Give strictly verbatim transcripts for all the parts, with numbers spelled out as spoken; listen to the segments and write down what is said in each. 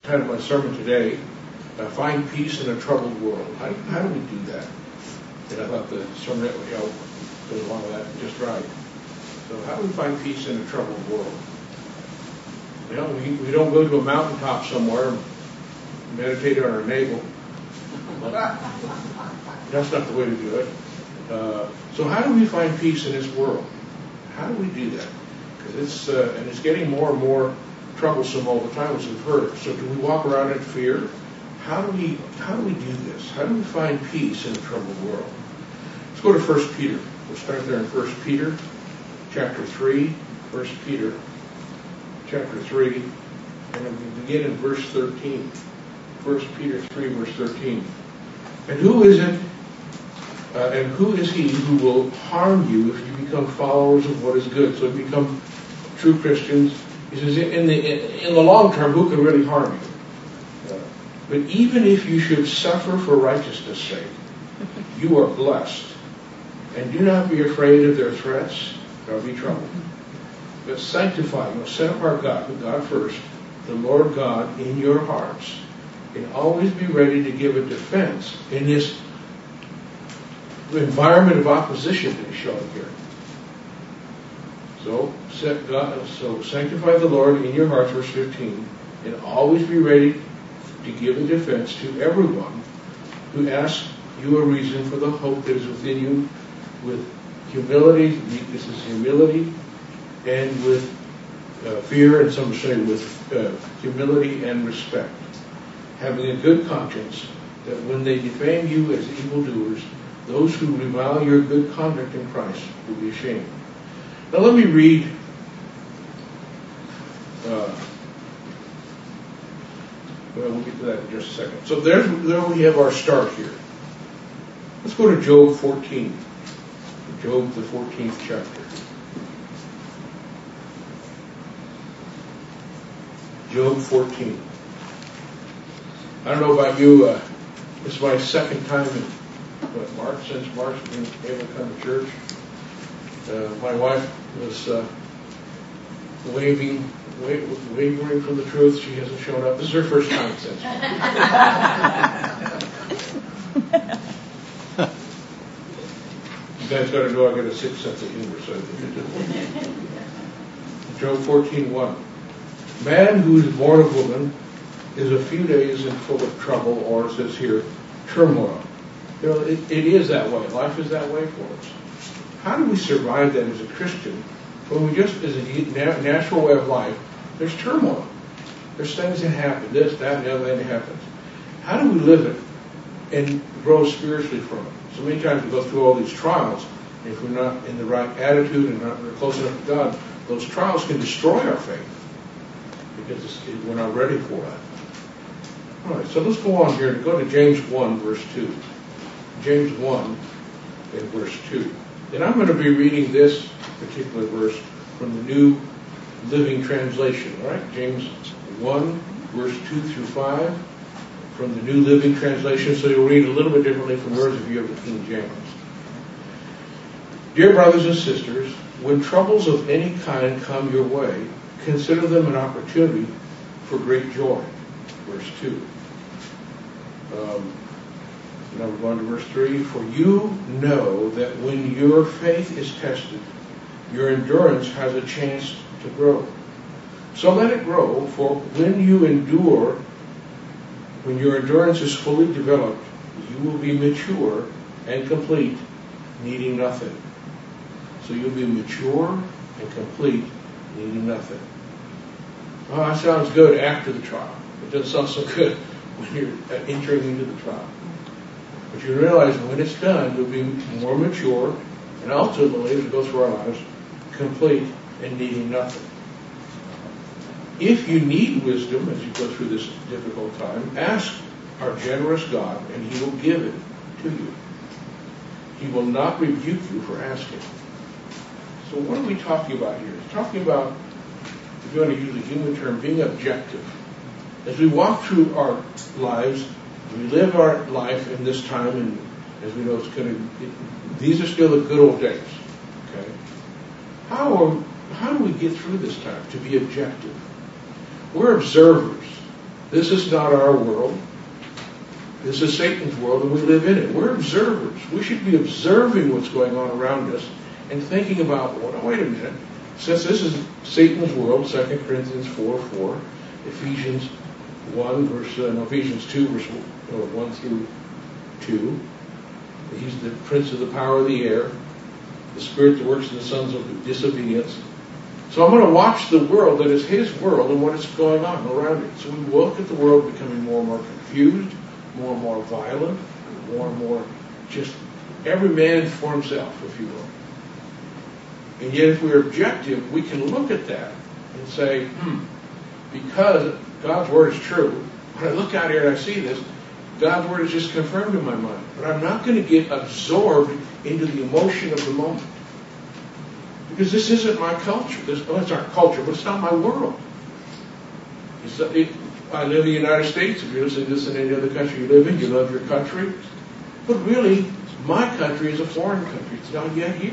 titled my sermon today, uh, Find Peace in a Troubled World. How, how do we do that? And I thought the sermon would help go along with that just right. So how do we find peace in a troubled world? You know, we, we don't go to a mountaintop somewhere and meditate on our navel. That's not the way to do it. Uh, so how do we find peace in this world? How do we do that? Because it's uh, and it's getting more and more troublesome all the time, as we've heard. So do we walk around in fear? How do we how do we do this? How do we find peace in a troubled world? Let's go to First Peter. We'll start there in First Peter, chapter three. First Peter, chapter three, and we begin in verse thirteen. First Peter three, verse thirteen. And who is it? Uh, and who is he who will harm you if you become followers of what is good? So if you become true Christians, he says, in the in, in the long term, who can really harm you? Uh, but even if you should suffer for righteousness' sake, you are blessed. And do not be afraid of their threats, nor be troubled. But sanctify, you know, set apart God, put God first, the Lord God in your hearts, and always be ready to give a defense in this environment of opposition that he's showing here. So, set God, so sanctify the Lord in your hearts, verse fifteen, and always be ready to give a defense to everyone who asks you a reason for the hope that is within you, with humility. This is humility, and with uh, fear, and some say with uh, humility and respect, having a good conscience, that when they defame you as evildoers, those who revile your good conduct in Christ will be ashamed. Now let me read uh, well, we'll get to that in just a second. So there's, there we have our start here. Let's go to Job fourteen. Job, the fourteenth chapter. Job fourteen. I don't know about you, uh, this is my second time in what, March, since March, being able to come to church. Uh, my wife was uh, waving, wa- wavering from the truth. She hasn't shown up. This is her first time since. You guys got to know I got a sixth sense of humor, so I think it did. Job fourteen one. Man who is born of woman is a few days and full of trouble, or it says here, turmoil. You know, it, it is that way. Life is that way for us. How do we survive that as a Christian when we just, as a natural way of life, there's turmoil. There's things that happen, this, that, and the other thing that happens. How do we live it and grow spiritually from it? So many times we go through all these trials, and if we're not in the right attitude and not we're close enough to God, those trials can destroy our faith because it's, we're not ready for that. All right, so let's go on here and go to James one, verse two. James one and verse two. And I'm going to be reading this particular verse from the New Living Translation. All right, James one, verse two through five, from the New Living Translation. So you'll read a little bit differently from yours if you have the King James. Dear brothers and sisters, when troubles of any kind come your way, consider them an opportunity for great joy. Verse two. Um, now we're going to verse three. For you know that when your faith is tested, your endurance has a chance to grow. So let it grow, for when you endure, when your endurance is fully developed, you will be mature and complete, needing nothing. So you'll be mature and complete, needing nothing. Oh, that sounds good after the trial. It doesn't sound so good when you're entering into the trial. But you realize when it's done, you'll be more mature, and ultimately, as we go through our lives, complete and needing nothing. If you need wisdom as you go through this difficult time, ask our generous God, and He will give it to you. He will not rebuke you for asking. So what are we talking about here? We're talking about, if you want to use a human term, being objective. As we walk through our lives, we live our life in this time, and as we know, it's going to. It, these are still the good old days. Okay, how are, how do we get through this time to be objective? We're observers. This is not our world. This is Satan's world, and we live in it. We're observers. We should be observing what's going on around us and thinking about, well, wait a minute. Since this is Satan's world, Second Corinthians four four, Ephesians one, verse, uh, no, Ephesians two, verse one through two. He's the prince of the power of the air, the spirit that works in the sons of disobedience. So I'm going to watch the world that is his world and what is going on around it. So we look at the world becoming more and more confused, more and more violent, more and more just every man for himself, if you will. And yet if we're objective, we can look at that and say, hmm, because God's word is true, when I look out here and I see this, God's word is just confirmed in my mind. But I'm not going to get absorbed into the emotion of the moment. Because this isn't my culture. This, well, it's our culture, but it's not my world. It's, it, I live in the United States. If you're listening to this in any other country you live in, you love your country. But really, my country is a foreign country. It's not yet here.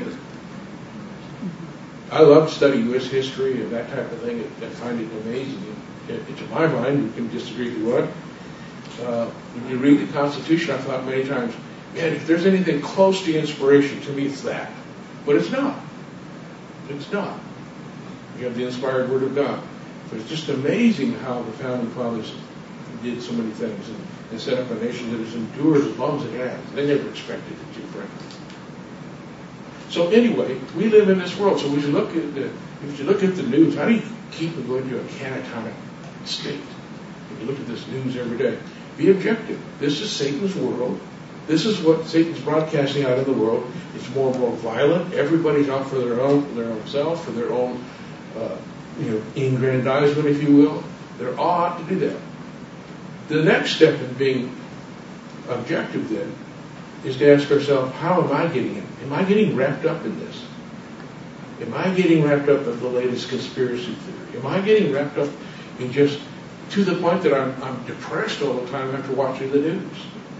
I love to study U S history and that type of thing. I find it amazing. It, it, to my mind, we can disagree if you want. Uh, when you read the Constitution, I've thought many times, man, if there's anything close to inspiration, to me it's that. But it's not. It's not. You have the inspired Word of God. But it's just amazing how the Founding Fathers did so many things and, and set up a nation that has endured as long as it has. They never expected it to, frankly. So anyway, we live in this world. So we should look at the, if you look at the news, how do you keep from going to a catatonic state? If you look at this news every day, be objective. This is Satan's world. This is what Satan's broadcasting out in the world. It's more and more violent. Everybody's out for their own, their own self, for their own, uh, you know, aggrandizement, if you will. They're all out to do that. The next step in being objective, then, is to ask ourselves, how am I getting in? Am I getting wrapped up in this? Am I getting wrapped up in the latest conspiracy theory? Am I getting wrapped up in just to the point that I'm, I'm depressed all the time after watching the news?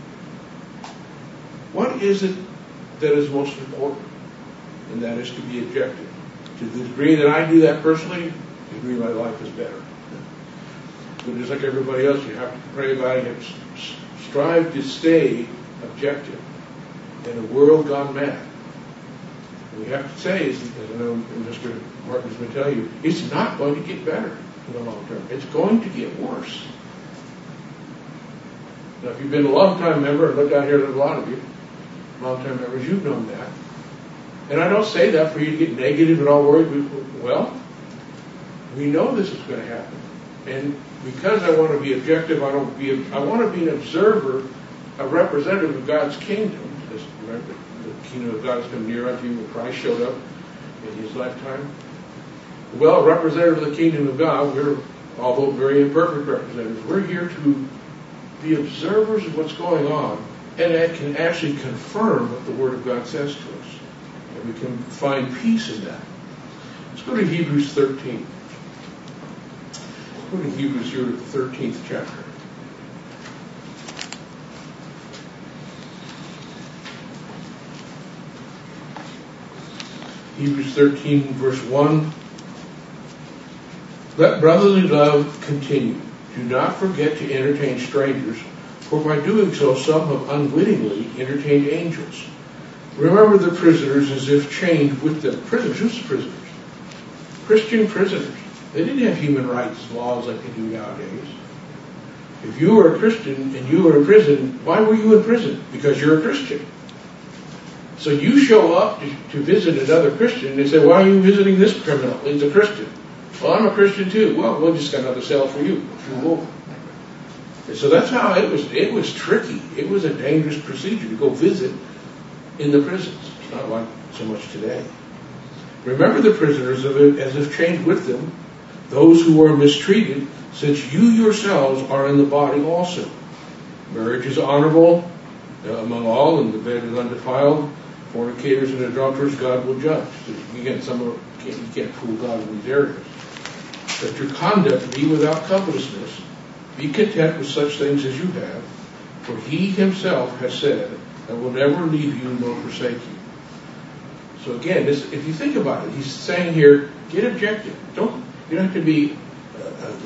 What is it that is most important? And that is to be objective. To the degree that I do that personally, the degree my life is better. But just like everybody else, you have to pray about it. You have to strive to stay objective in a world gone mad. And we have to say, as I know Mister Martin's been telling you, it's not going to get better in the long term. It's going to get worse. Now, if you've been a long-time member, and look out here, there's a lot of you, long-time members, you've known that. And I don't say that for you to get negative and all worried. Well, we know this is going to happen. And because I want to be objective, I don't be. I want to be an observer, a representative of God's kingdom. Just remember, the kingdom of God has come near unto you when Christ showed up in his lifetime. Well, a representative of the kingdom of God, we're, although very imperfect representatives, we're here to be observers of what's going on, and that can actually confirm what the Word of God says to us. And we can find peace in that. Let's go to Hebrews thirteen. Let's go to Hebrews here, the thirteenth chapter. Hebrews thirteen, verse one. Let brotherly love continue. Do not forget to entertain strangers, for by doing so some have unwittingly entertained angels. Remember the prisoners as if chained with them. Prisoners? Who's prisoners? Christian prisoners. They didn't have human rights laws like they do nowadays. If you were a Christian and you were in prison, why were you in prison? Because you're a Christian. So you show up to, to visit another Christian, and they say, why are you visiting this criminal? He's a Christian. Well, I'm a Christian too. Well, we'll just got another cell for you. And so that's how it was. It was tricky. It was a dangerous procedure to go visit in the prisons. It's not like so much today. Remember the prisoners as if chained with them, those who are mistreated, since you yourselves are in the body also. Marriage is honorable uh, among all, and the bed is undefiled. Fornicators and adulterers God will judge. Again, some are, you can't, you can't fool God in these areas. Let your conduct be without covetousness. Be content with such things as you have, for he himself has said, I will never leave you nor forsake you. So again, this, if you think about it, he's saying here, get objective. Don't, you don't have to be uh,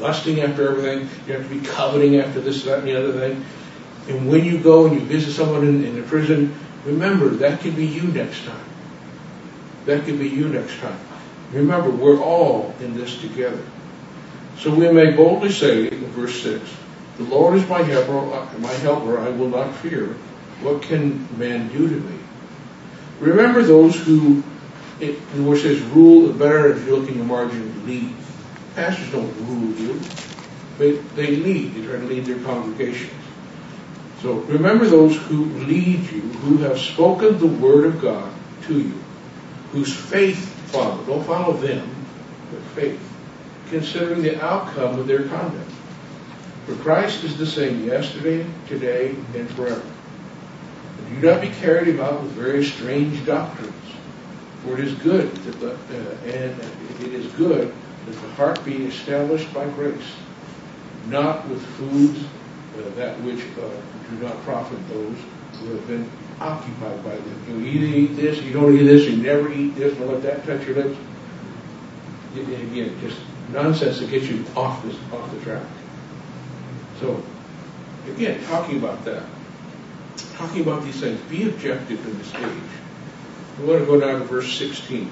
lusting after everything. You have to be coveting after this, that, and the other thing. And when you go and you visit someone in, in the prison, remember, that could be you next time. That could be you next time. Remember, we're all in this together. So we may boldly say, in verse six, the Lord is my helper, my helper, I will not fear. What can man do to me? Remember those who, it, where it says rule, better if you look in your margin, lead. Pastors don't rule you, but they lead. They try to lead their congregations. So remember those who lead you, who have spoken the word of God to you, whose faith follow. Don't follow them, but faith, considering the outcome of their conduct. For Christ is the same yesterday, today, and forever. And do not be carried about with various strange doctrines. For it is good that the, uh, and it is good that the heart be established by grace, not with foods uh, that which uh, do not profit those who have been occupied by them. You either eat this, you don't eat this, you never eat this, don't let that touch your lips. And again, just nonsense that gets you off this off the track. So, again, talking about that, talking about these things, be objective in this age. We want to go down to verse sixteen.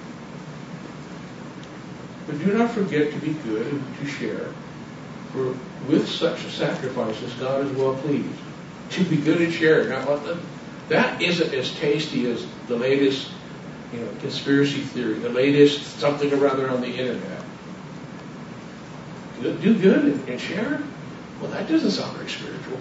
But do not forget to be good and to share, for with such sacrifices God is well pleased. To be good and share. Now, that isn't as tasty as the latest, you know, conspiracy theory, the latest something or other on the internet. Do good and, and share? Well, that doesn't sound very spiritual.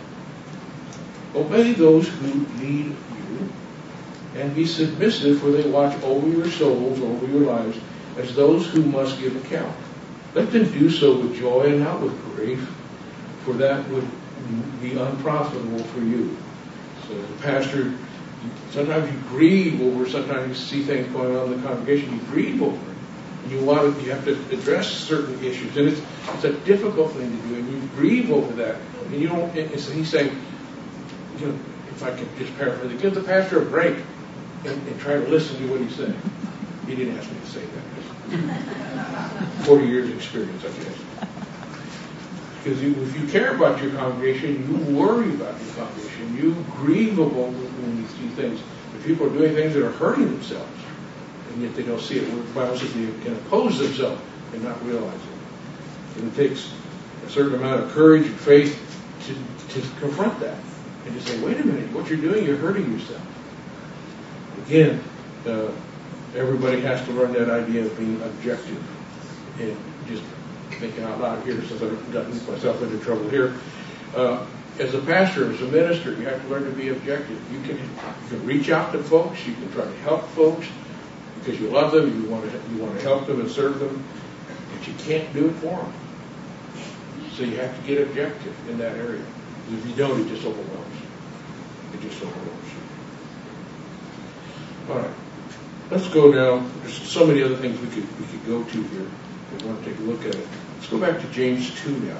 Obey those who lead you, and be submissive, for they watch over your souls, over your lives, as those who must give account. Let them do so with joy and not with grief, for that would be unprofitable for you. So as a pastor, sometimes you grieve over, sometimes you see things going on in the congregation, you grieve over it. And you want to, you have to address certain issues, and it's it's a difficult thing to do, and you grieve over that. And you don't. It's, he's saying, you know, if I could just paraphrase, give the pastor a break and, and try to listen to what he's saying. He didn't ask me to say that. Forty years of experience, I guess. Because you, if you care about your congregation, you worry about your congregation. You grieve over when you see things. If people are doing things that are hurting themselves, and yet they don't see it, the Bible says they can oppose themselves and not realize it. And it takes a certain amount of courage and faith to, to confront that and to say, wait a minute, what you're doing, you're hurting yourself. Again, uh, everybody has to learn that idea of being objective and just thinking out loud here, since I've gotten myself into trouble here. Uh, as a pastor, as a minister, you have to learn to be objective. You can, you can reach out to folks, you can try to help folks because you love them, you want to you want to help them and serve them, but you can't do it for them. So you have to get objective in that area. If you don't, it just overwhelms you. It just overwhelms you. All right, let's go now. There's so many other things we could we could go to here. We want to take a look at it. Let's go back to James two now.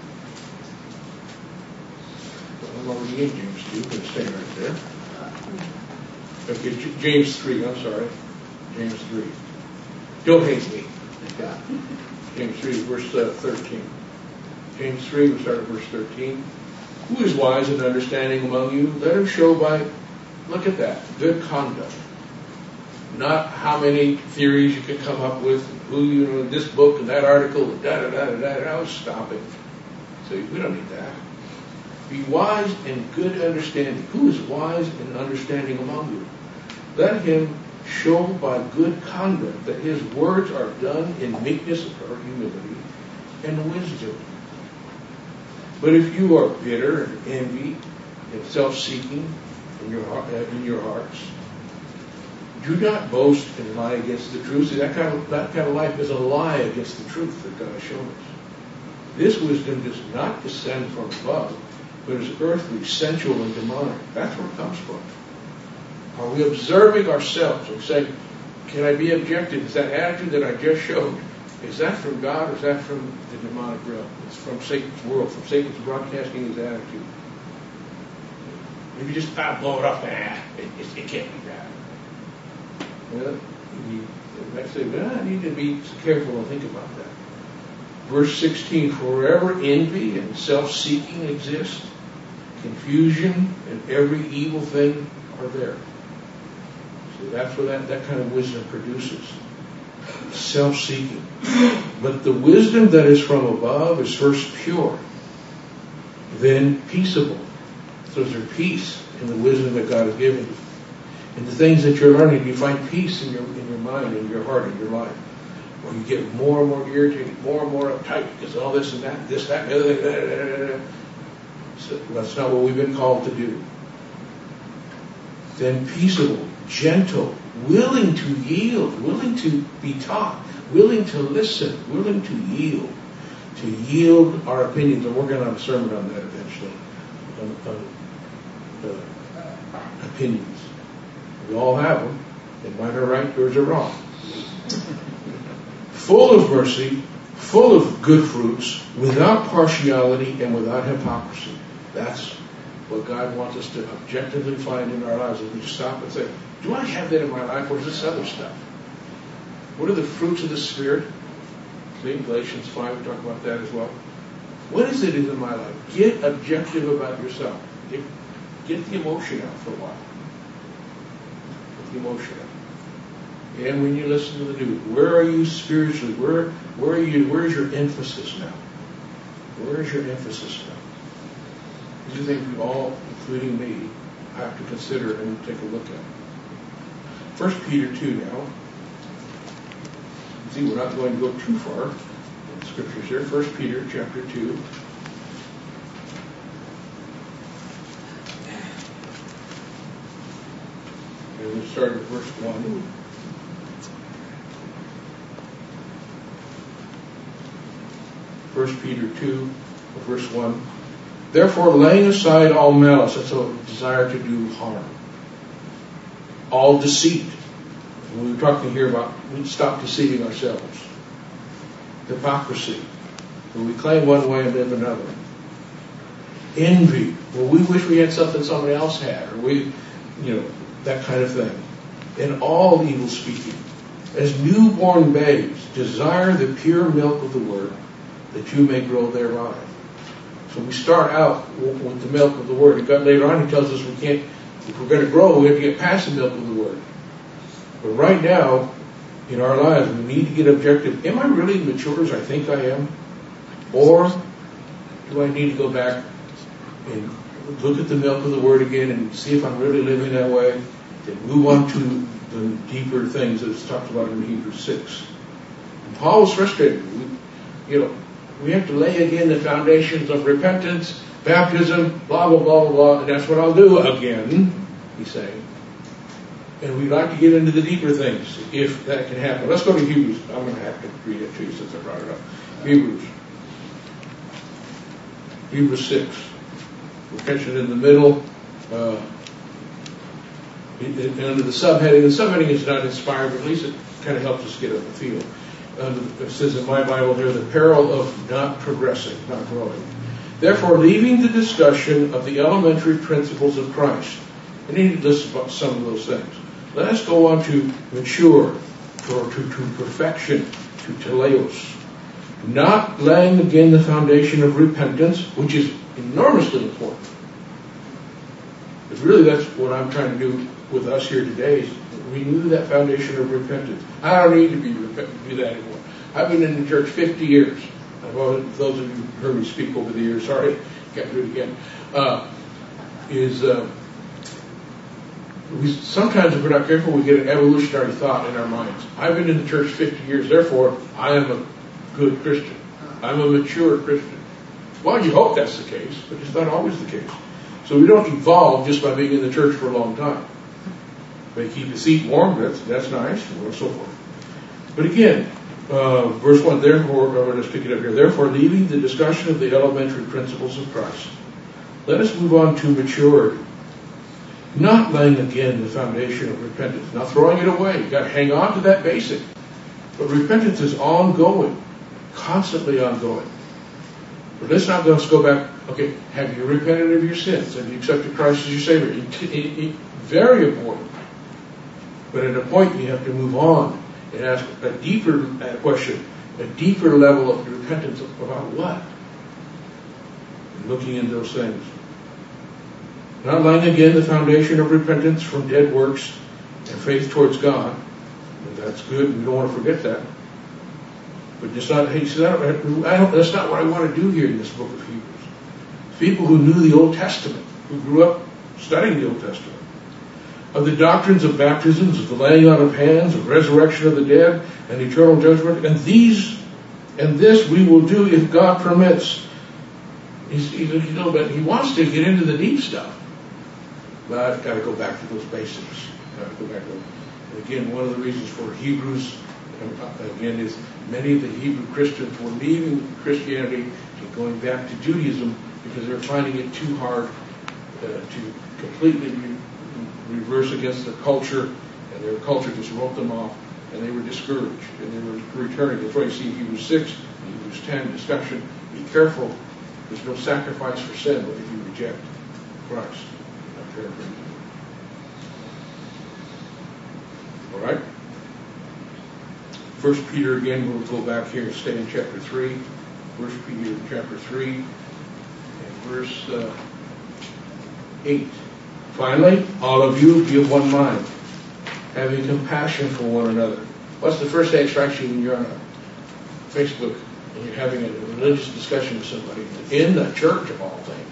I'm already in James two. I'm going to stay right there. Okay, J- James three. I'm sorry. James three. Don't hate me. James three, verse uh, thirteen. James three, we start at verse thirteen. Who is wise and understanding among you? Let him show by, look at that, good conduct. Not how many theories you can come up with, who you know, this book and that article, and da da da da da. da. Stop it. So we don't need that. Be wise and good understanding. Who is wise and understanding among you? Let him show by good conduct that his words are done in meekness or humility and wisdom. But if you are bitter and envy and self-seeking in your in your hearts, do not boast and lie against the truth. See, that kind of that kind of life is a lie against the truth that God has shown us. This wisdom does not descend from above, but is earthly, sensual, and demonic. That's where it comes from. Are we observing ourselves and saying, can I be objective? Is that attitude that I just showed, is that from God or is that from the demonic realm? It's from Satan's world, from Satan's broadcasting his attitude. If you just ah, blow it off, ah, it, it, it can't be that. Well, you might say, well, I need to be careful and think about that. Verse sixteen, for wherever envy and self-seeking exist, confusion and every evil thing are there. So that's what that, that kind of wisdom produces. Self-seeking. But the wisdom that is from above is first pure, then peaceable. So there's peace in the wisdom that God has given you. In the things that you're learning, you find peace in your in your mind, in your heart, in your life. Or you get more and more irritated, more and more uptight because all this and that, this, that, and the other thing. Da, da, da, da. So that's not what we've been called to do. Then peaceable, gentle, willing to yield, willing to be taught, willing to listen, willing to yield, to yield our opinions. And we're going to have a sermon on that eventually, on, on uh, opinions. We all have them. And mine are right, yours are wrong. Full of mercy, full of good fruits, without partiality and without hypocrisy. That's what God wants us to objectively find in our lives. If we stop and say, do I have that in my life, or is this other stuff? What are the fruits of the Spirit? See, Galatians five, we talk about that as well. What is it in my life? Get objective about yourself. Get, get the emotion out for a while. Get the emotion out. And when you listen to the news, where are you spiritually? Where, where are you? Where's your emphasis now? Where is your emphasis now? These are things we all, including me, have to consider and take a look at. First Peter two now. See, we're not going to go too far in the scriptures here. First Peter chapter two. And we'll start at verse one. First Peter two, verse one. Therefore, laying aside all malice, that's a desire to do harm, all deceit. We were talking here about we stop deceiving ourselves. Hypocrisy, where we claim one way and live another. Envy, where we wish we had something somebody else had, or we, you know, that kind of thing. And all evil speaking. As newborn babes, desire the pure milk of the word, that you may grow thereby. So we start out with the milk of the word. And God later on, He tells us we can't, if we're going to grow, we have to get past the milk of the word. But right now, in our lives, we need to get objective. Am I really mature as I think I am? Or do I need to go back and look at the milk of the word again and see if I'm really living that way? Then move on to the deeper things that's talked about in Hebrews six. And Paul was frustrated. We, you know, we have to lay again the foundations of repentance, baptism, blah, blah, blah, blah, blah, and that's what I'll do again, he's saying. And we'd like to get into the deeper things, if that can happen. Let's go to Hebrews. I'm going to have to read it to you since I brought it up. Hebrews. Hebrews six. We'll catch it in the middle. Uh, under the subheading. The subheading is not inspired, but at least it kind of helps us get a feel. Uh, it says in my Bible here, the peril of not progressing, not growing. Therefore, leaving the discussion of the elementary principles of Christ. I need to list about some of those things. Let us go on to mature, or to, to perfection, to teleos. Not laying again the foundation of repentance, which is enormously important. Because really that's what I'm trying to do with us here today, is renew that foundation of repentance. I don't need to be do that anymore. I've been in the church fifty years. I've always, those of you who heard me speak over the years, sorry, can't do it again. Uh, is uh, we sometimes, if we're not careful, we get an evolutionary thought in our minds. I've been in the church fifty years, therefore I am a good Christian. I'm a mature Christian. Well, you hope that's the case, but it's not always the case. So we don't evolve just by being in the church for a long time. They keep the seat warm, that's, that's nice, and so forth. But again, uh, verse one, therefore, uh, let's pick it up here. Therefore, leaving the discussion of the elementary principles of Christ, let us move on to maturity. Not laying again the foundation of repentance, not throwing it away. You've got to hang on to that basic. But repentance is ongoing, constantly ongoing. But let's not let's go back. Okay, have you repented of your sins? Have you accepted Christ as your Savior? It, it, it, very important. But at a point, you have to move on and ask a deeper question. a deeper level of repentance about what? Looking into those things. Not laying again the foundation of repentance from dead works and faith towards God. And that's good. We don't want to forget that. But just not, he says, I don't, I don't, that's not what I want to do here in this book of Hebrews. People who knew the Old Testament, who grew up studying the Old Testament, of the doctrines of baptisms, of the laying on of hands, of resurrection of the dead, and eternal judgment, and these, and this we will do if God permits. He's, he, you know, but he wants to get into the deep stuff. But I've got to go back to those basics. I've got to go back to them. And again, one of the reasons for Hebrews, again, is many of the Hebrew Christians were leaving Christianity and going back to Judaism because they were finding it too hard uh, to completely re- reverse against their culture, and their culture just wrote them off, and they were discouraged, and they were returning. That's why you see Hebrews six, Hebrews ten discussion. Be careful. There's no sacrifice for sin if you reject Christ. I'm paraphrasing. All right? First Peter, again, we'll go back here and stay in chapter three. First Peter chapter three and verse uh, eight. Finally, all of you be of one mind, having compassion for one another. What's the first thing that strikes you when you're on a Facebook and you're having a religious discussion with somebody in the church of all things?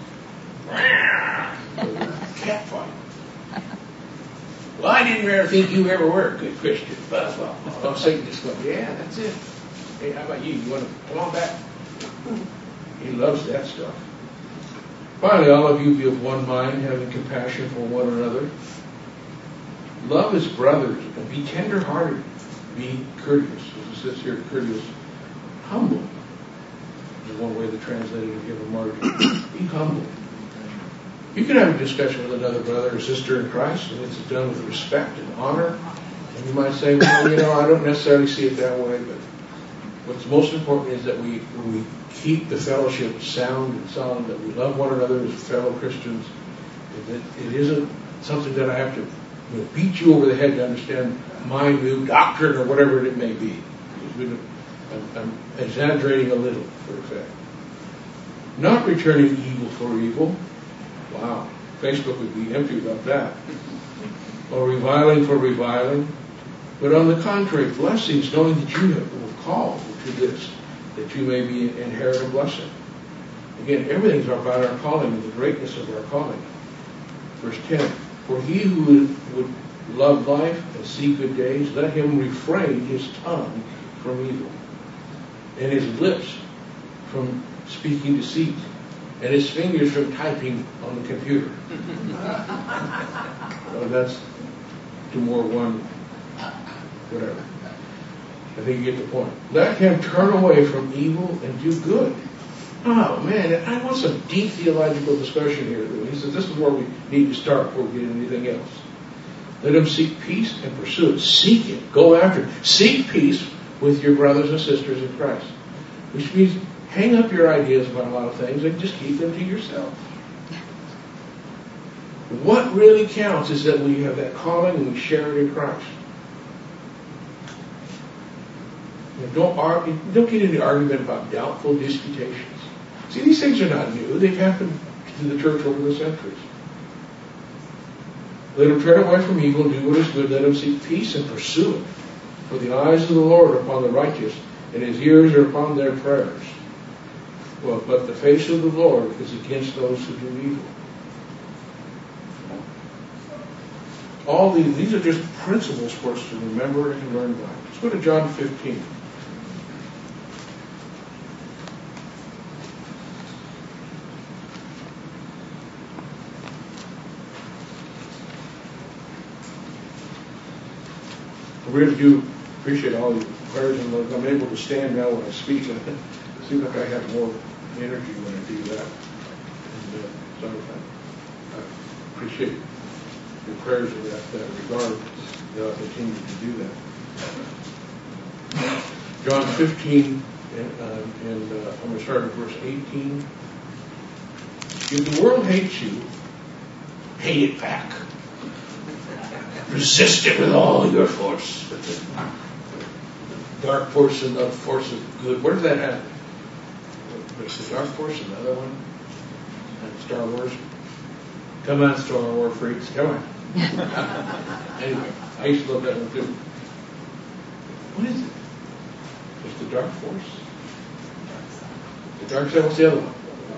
Cat fight. Well, I didn't ever think you ever were a good Christian. Blah, blah, blah. Oh, Satan just goes, yeah, that's it. Hey, how about you? You want to come on back? He loves that stuff. Finally, all of you be of one mind, having compassion for one another. Love as brothers, and be tender-hearted. Be courteous. As it says here, courteous. Humble. Is one way to translate it and give a margin. Be humble. You can have a discussion with another brother or sister in Christ, and it's done with respect and honor. And you might say, well, you know, I don't necessarily see it that way, but what's most important is that we we keep the fellowship sound and solid, that we love one another as fellow Christians. That it isn't something that I have to you know, beat you over the head to understand my new doctrine or whatever it may be. I'm, I'm exaggerating a little for effect. Not returning evil for evil. Wow, Facebook would be empty without that. Or reviling for reviling. But on the contrary, blessings, knowing that you have been called to this, that you may be inherit a blessing. Again, everything's about our calling and the greatness of our calling. Verse ten, for he who would, would love life and see good days, let him refrain his tongue from evil, and his lips from speaking deceit, and his fingers from typing on the computer. So that's two more one, whatever. I think you get the point. Let him turn away from evil and do good. Oh man, I want some deep theological discussion here. He says this is where we need to start before we get anything else. Let him seek peace and pursue it. Seek it. Go after it. Seek peace with your brothers and sisters in Christ. Which means hang up your ideas about a lot of things and just keep them to yourself. What really counts is that we have that calling and we share it in Christ. You know, don't argue, don't get into argument about doubtful disputations. See, these things are not new. They've happened to the church over the centuries. Let him turn away from evil and do what is good. Let him seek peace and pursue it. For the eyes of the Lord are upon the righteous, and his ears are upon their prayers. Well, but the face of the Lord is against those who do evil. All these, these are just principles for us to remember and learn by. Let's go to John fifteen. I really do appreciate all your prayers, and I'm able to stand now when I speak. And it seems like I have more energy when I do that. And uh, so I, I appreciate your prayers in that, that regard. That I'll continue to do that. John fifteen, and, uh, and uh, I'm going to start at verse eighteen. If the world hates you, hate it back. Resist it with all your force. dark force and the force of good. Where does that happen? There's the dark force, another one. And Star Wars. Come on, Star Wars freaks. Come on. Anyway, I used to love that one too. What is it? It's the dark force. The dark side. What's the other one?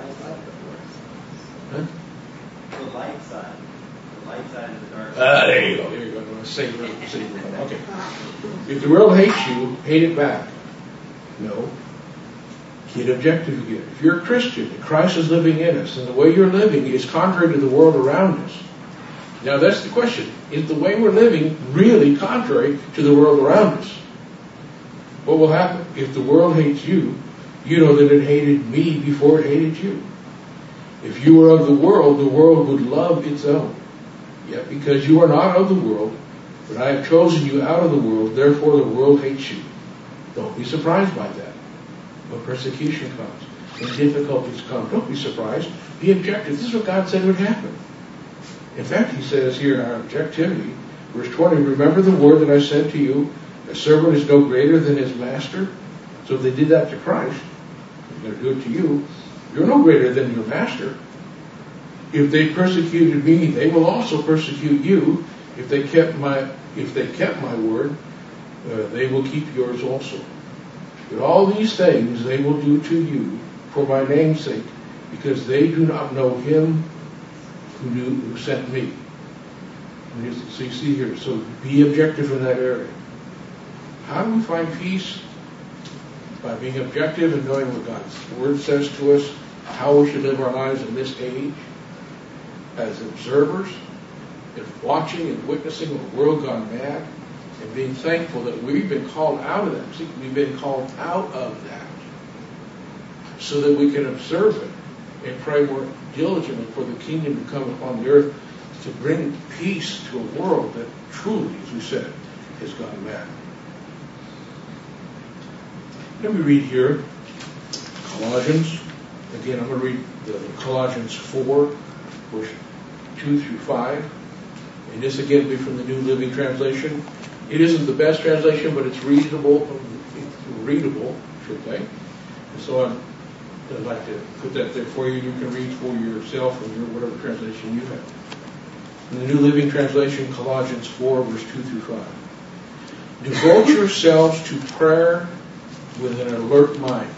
Huh? The light side. The light side of the dark side. Ah, there you go. There you go. No, save it. Save it. Okay. If the world hates you, hate it back. No. Get objective again. If you're a Christian and Christ is living in us, and the way you're living is contrary to the world around us. Now that's the question. Is the way we're living really contrary to the world around us? What will happen? If the world hates you, you know that it hated me before it hated you. If you were of the world, the world would love its own. Yet because you are not of the world, but I have chosen you out of the world, therefore the world hates you. Don't be surprised by that. When persecution comes, when difficulties come, don't be surprised. Be objective. This is what God said would happen. In fact, he says here in our objectivity, verse twenty, remember the word that I said to you, a servant is no greater than his master. So if they did that to Christ, they're going to do it to you. You're no greater than your master. If they persecuted me, they will also persecute you. If they kept my, if they kept my word, uh, they will keep yours also. But all these things they will do to you for my name's sake, because they do not know him who knew, who sent me. So you see here, so be objective in that area. How do we find peace? By being objective and knowing what God's word says to us, how we should live our lives in this age, as observers, and watching and witnessing a world gone mad, and being thankful that we've been called out of that. See, we've been called out of that so that we can observe it and pray more diligently for the kingdom to come upon the earth to bring peace to a world that truly, as we said, has gone mad. Let me read here Colossians. Again, I'm going to read the Colossians four, verse two through five. And this again will be from the New Living Translation. It isn't the best translation, but it's readable, it's readable, should say. And so I'm, I'd like to put that there for you. You can read for yourself in your whatever translation you have. In the New Living Translation, Colossians four, verse two through five. Devote yourselves to prayer with an alert mind.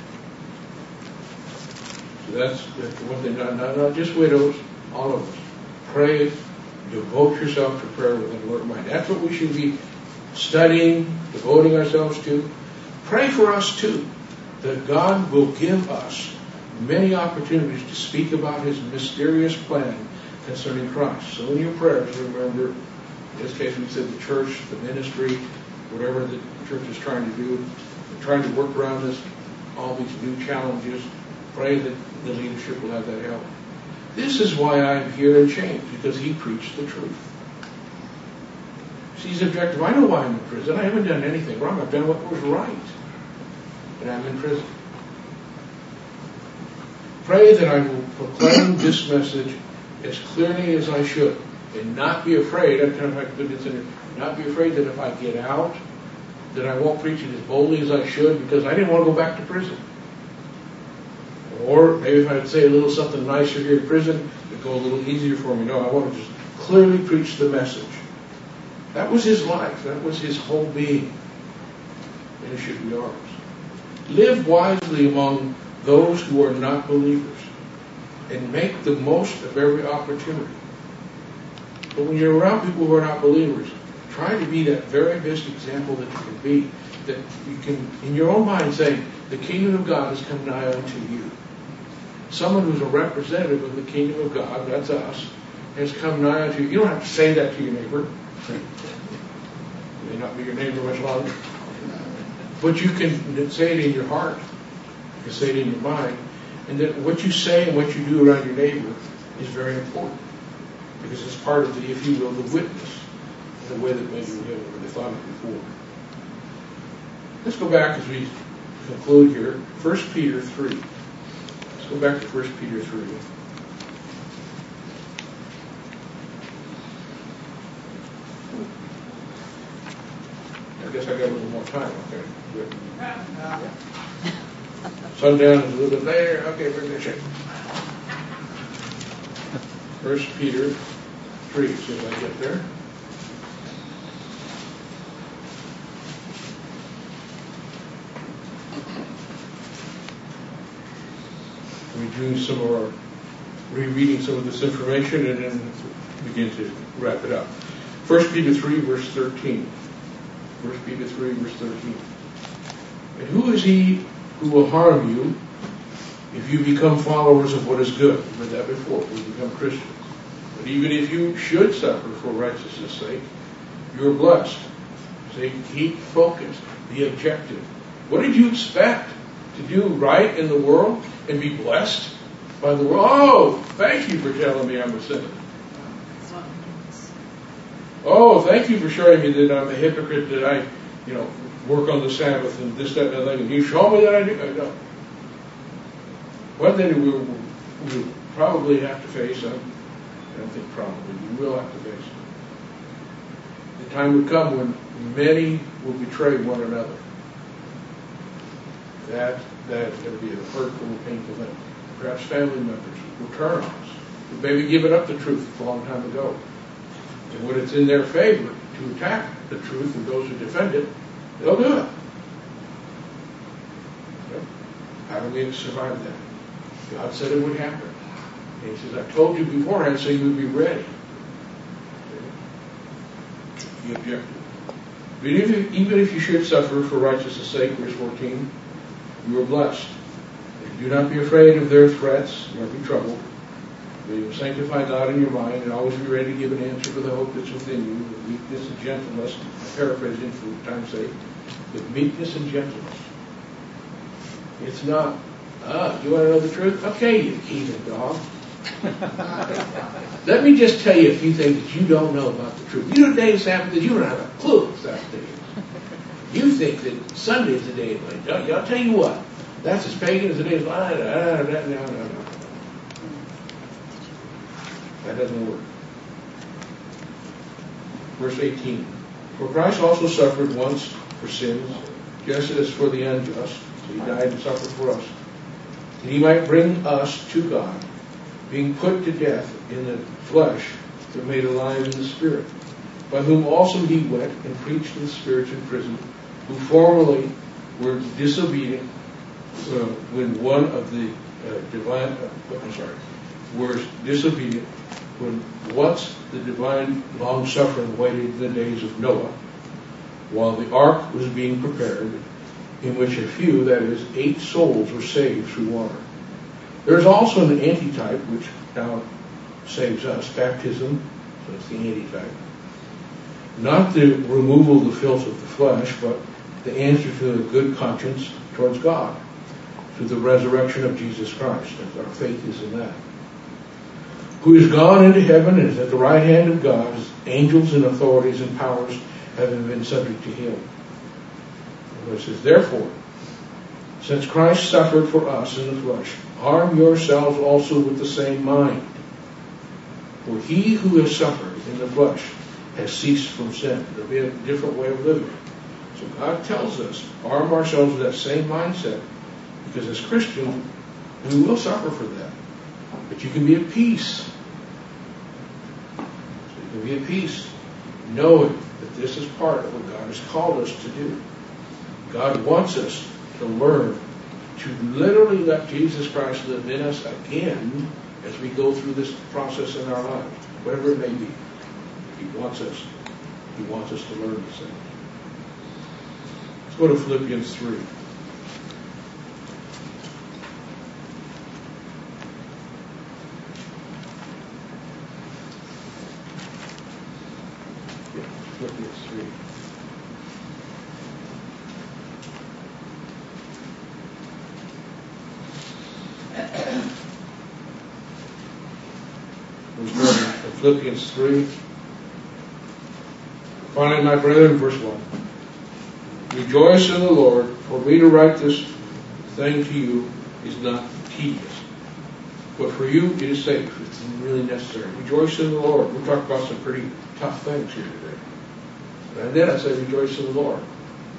So that's, that's one thing, not, not, not just widows, all of us. Pray, devote yourself to prayer with an alert mind. That's what we should be studying, devoting ourselves to. Pray for us too, that God will give us many opportunities to speak about his mysterious plan concerning Christ. So in your prayers, remember, in this case we said the church, the ministry, whatever the church is trying to do, trying to work around this, all these new challenges. Pray that the leadership will have that help. This is why I'm here in chains, because he preached the truth. See, he's objective. I know why I'm in prison. I haven't done anything wrong. I've done what was right. And I'm in prison. Pray that I will proclaim this message as clearly as I should, and not be afraid. I'm kind of like put this in here. Not be afraid that if I get out, that I won't preach it as boldly as I should, because I didn't want to go back to prison. Or maybe if I'd say a little something nicer here in prison, it'd go a little easier for me. No, I want to just clearly preach the message. That was his life. That was his whole being. And it should be ours. Live wisely among those who are not believers, and make the most of every opportunity. But when you're around people who are not believers, try to be that very best example that you can be, that you can, in your own mind, say, the kingdom of God has come nigh unto you. Someone who's a representative of the kingdom of God, that's us, has come nigh unto you. You don't have to say that to your neighbor. It may not be your neighbor much longer. But you can say it in your heart. You can say it in your mind. And that what you say and what you do around your neighbor is very important. Because it's part of the, if you will, the witness. The way that maybe we haven't thought of it before. Let's go back as we conclude here. First Peter three. Let's go back to First Peter three. I guess I got a little more time. Okay, good. Sundown is a little bit later. Okay, we're going to check. First Peter three, as soon as I get there. We're doing some of our rereading some of this information and then begin to wrap it up. First Peter three, verse thirteen. First Peter three, verse thirteen. And who is he who will harm you if you become followers of what is good? We've read that before. We become Christians. But even if you should suffer for righteousness' sake, you're blessed. So keep focused. Be objective. What did you expect? To do right in the world and be blessed by the world? Oh, thank you for telling me I'm a sinner. Oh, thank you for showing me that I'm a hypocrite, that I, you know, work on the Sabbath and this, that, and the other thing. You show me that I do. I don't. One thing we'll, we'll probably have to face, I don't think probably, we will have to face it. The time would come when many will betray one another. That, that is going to be a hurtful and painful thing. Perhaps family members will turn on us. Who maybe given up the truth a long time ago. And when it's in their favor to attack the truth and those who defend it, they'll do it. Okay? How do we survive that? God said it would happen. And He says, I told you beforehand so you would be ready. Okay? Be objective. But even, even if you should suffer for righteousness' sake, verse fourteen, you are blessed. And do not be afraid of their threats, nor be troubled. But you will sanctify God in your mind and always be ready to give an answer for the hope that's within you, with meekness and gentleness. I'm paraphrasing for time's sake. With meekness and gentleness. It's not, ah, you want to know the truth? Okay, you heathen dog. Let me just tell you a few things that you don't know about the truth. You know the day of Sabbath is, you don't have a clue what Sabbath is. You think that Sunday is the day of light. I'll tell you what, that's as pagan as the day of light. No, no, no, no. That doesn't work. Verse eighteen. For Christ also suffered once for sins, just as for the unjust. So He died and suffered for us. That He might bring us to God, being put to death in the flesh, but made alive in the Spirit, by whom also He went and preached to the spirits in prison, who formerly were disobedient uh, when one of the uh, divine, uh, I'm sorry, were disobedient when once the divine long-suffering waited in the days of Noah, while the ark was being prepared, in which a few, that is, eight souls, were saved through water. There is also an antitype which now saves us, baptism, so it's the antitype. Not the removal of the filth of the flesh, but the answer to a good conscience towards God, through the resurrection of Jesus Christ. And our faith is in that. Who is gone into heaven and is at the right hand of God, as angels and authorities and powers having been subject to Him. And it says, therefore, since Christ suffered for us in the flesh, arm yourselves also with the same mind. For he who has suffered in the flesh has ceased from sin. There'll be a different way of living. So God tells us, arm ourselves with that same mindset, because as Christians, we will suffer for that. But you can be at peace. So you can be at peace, knowing that this is part of what God has called us to do. God wants us to learn to literally let Jesus Christ live in us again as we go through this process in our lives, whatever it may be. He wants us. He wants us to learn these things. Let's go to Philippians three. Yeah, Philippians three. Philippians three. Finally, my brethren, verse one. Rejoice in the Lord. For me to write this thing to you is not tedious, but for you it is safe. It's really necessary. Rejoice in the Lord. We'll talk about some pretty tough things here today. And then I say rejoice in the Lord.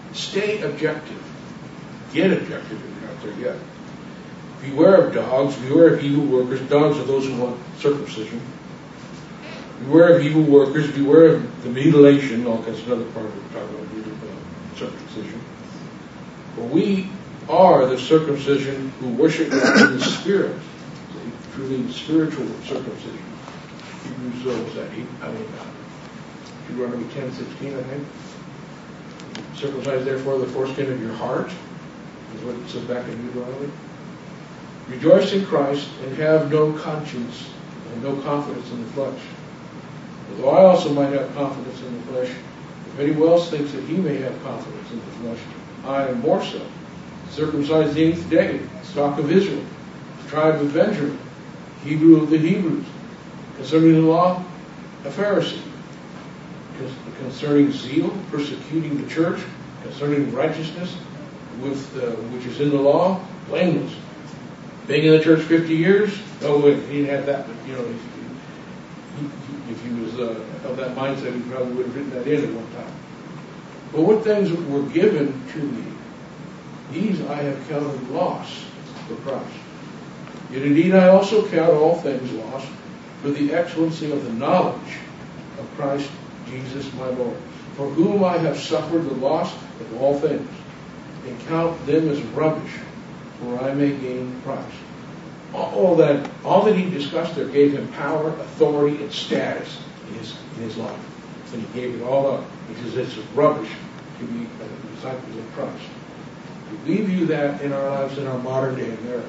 Stay objective. Get objective if you're not there yet. Beware of dogs. Beware of evil workers. Dogs are those who want circumcision. Beware of evil workers. Beware of the mutilation. Oh, that's another part of it, talking about uh, circumcision. For we are the circumcision who worship God in the Spirit. See, truly spiritual circumcision. Hebrews, uh, what's that? I mean, uh, Deuteronomy ten sixteen, I think. Circumcise therefore the foreskin of your heart, is what it says back in Deuteronomy. Rejoice in Christ and have no conscience and no confidence in the flesh. Although I also might have confidence in the flesh, if anyone else thinks that he may have confidence in the flesh, I am more so. Circumcised the eighth day, stock of Israel, tribe of Benjamin, Hebrew of the Hebrews, concerning the law, a Pharisee, concerning zeal, persecuting the church, concerning righteousness, with uh, which is in the law, blameless. Being in the church fifty years, no, wait, he didn't have that, but you know, if he, if he was uh, of that mindset, he probably would have written that in at one time. But what things were given to me, these I have counted loss for Christ. Yet indeed I also count all things lost for the excellency of the knowledge of Christ Jesus my Lord, for whom I have suffered the loss of all things, and count them as rubbish, for I may gain Christ. All that, all that he discussed there gave him power, authority, and status in his in his life, and he gave it all up because it's rubbish to be a disciple of Christ. Do we view that in our lives in our modern day America?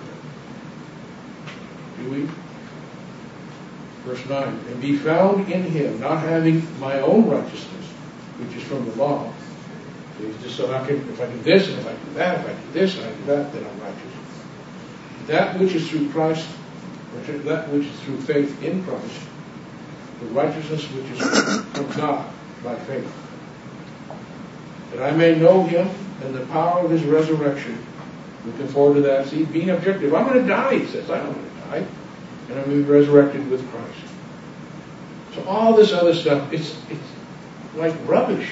Do we? Verse nine, and be found in him, not having my own righteousness, which is from the law. So he's just so I can, if I do this, and if I do that, if I do this, and I do that, then I'm righteous. That which is through Christ, that which is through faith in Christ, the righteousness which is from God by faith. That I may know him and the power of his resurrection. Looking forward to that. See, being objective. I'm going to die, he says. I'm going to die. And I'm going to be resurrected with Christ. So all this other stuff, it's it's like rubbish.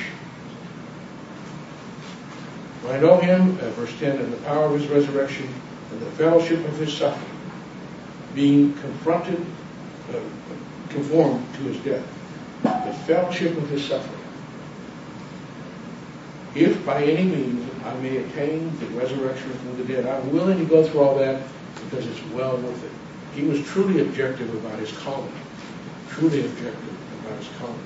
I know him, uh, verse ten, and the power of his resurrection and the fellowship of his suffering, being confronted, uh, conformed to his death. The fellowship of his suffering. If by any means I may attain the resurrection from the dead, I'm willing to go through all that because it's well worth it. He was truly objective about his calling. Truly objective about his calling.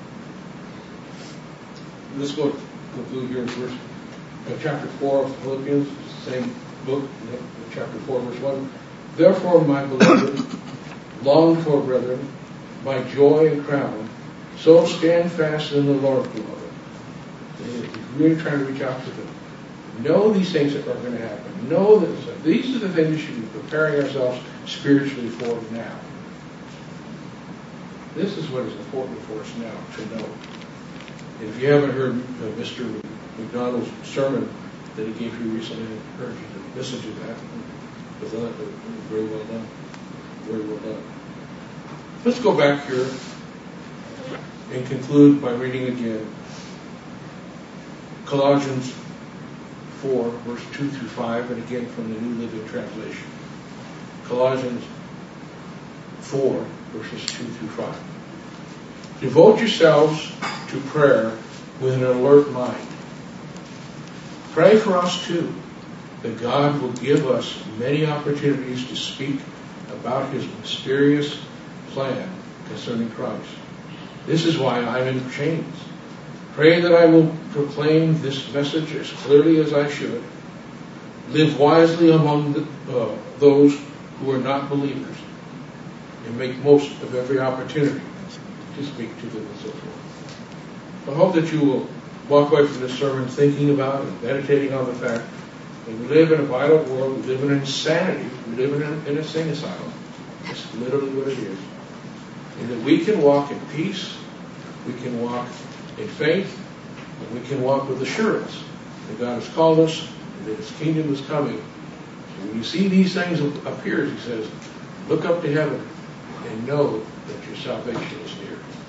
Let's go conclude here in verse, uh, chapter four of Philippians, same book, chapter four, verse one. Therefore, my beloved, longed for brethren, my joy and crown, so stand fast in the Lord, beloved. If you're really trying to reach out to them, know these things that are going to happen. Know that these are the things we should be preparing ourselves spiritually for now. This is what is important for us now to know. And if you haven't heard uh, Mister McDonald's sermon that he gave you recently, I encourage you to listen to that. But very well done. Very well done. Let's go back here and conclude by reading again Colossians four, verse two through five, and again from the New Living Translation. Colossians four, verses two through five. Devote yourselves to prayer with an alert mind. Pray for us too, that God will give us many opportunities to speak about his mysterious plan concerning Christ. This is why I'm in chains. Pray that I will proclaim this message as clearly as I should. Live wisely among the, uh, those who are not believers, and make most of every opportunity to speak to them and so forth. I hope that you will walk away from this sermon thinking about and meditating on the fact that we live in a violent world, we live in insanity, we live in a, in a insane asylum. That's literally what it is. And that we can walk in peace, we can walk in faith, and we can walk with assurance that God has called us and that his kingdom is coming. So when you see these things appear, he says, look up to heaven and know that your salvation is near.